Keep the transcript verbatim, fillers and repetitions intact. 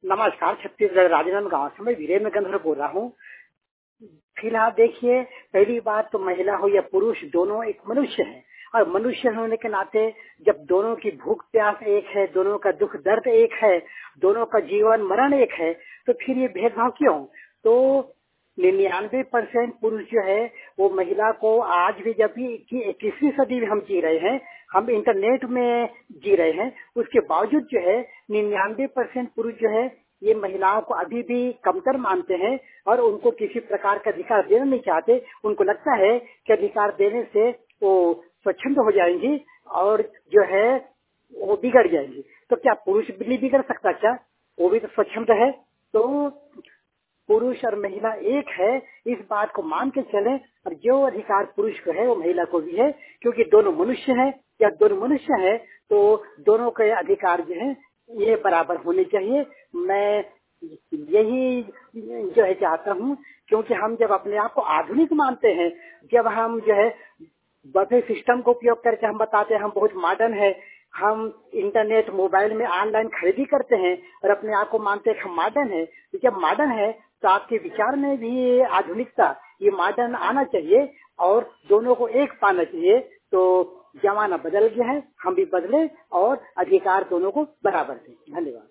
नमस्कार। छत्तीसगढ़ राजनांदगांव से मैं वीरेंद्र गंधर्व बोल रहा हूँ। फिलहाल देखिए, पहली बात तो महिला हो या पुरुष दोनों एक मनुष्य है, और मनुष्य होने के नाते जब दोनों की भूख प्यास एक है, दोनों का दुख दर्द एक है, दोनों का जीवन मरण एक है, तो फिर ये भेदभाव क्यों? तो निन्यानवे परसेंट पुरुष जो है वो महिला को आज भी, जब भी इक्कीसवीं सदी में हम जी रहे हैं, हम इंटरनेट में जी रहे हैं, उसके बावजूद जो है निन्यानवे परसेंट पुरुष जो है ये महिलाओं को अभी भी कमतर मानते हैं और उनको किसी प्रकार का अधिकार देना नहीं चाहते। उनको लगता है कि अधिकार देने से वो स्वच्छंद हो जाएंगी और जो है वो बिगड़ जाएंगी। तो क्या पुरुष भी नहीं बिगड़ सकता? क्या वो भी तो स्वच्छंद है? तो पुरुष और महिला एक है, इस बात को मान के चलें, और जो अधिकार पुरुष को है वो महिला को भी है, क्योंकि दोनों मनुष्य हैं। या दोनों मनुष्य हैं तो दोनों के अधिकार जो है ये बराबर होने चाहिए। मैं यही जो है चाहता हूँ, क्योंकि हम जब अपने आप को आधुनिक मानते हैं, जब हम जो है बफे सिस्टम का उपयोग करके हम बताते हैं हम बहुत मॉडर्न है, हम इंटरनेट मोबाइल में ऑनलाइन खरीदी करते हैं और अपने आप को मानते हैं कि हम मॉडर्न है। तो जब मॉडर्न है तो आपके विचार में भी आधुनिकता, ये मॉडर्न आना चाहिए और दोनों को एक पाना चाहिए। तो जमाना बदल गया है, हम भी बदले और अधिकार दोनों को बराबर दें। धन्यवाद।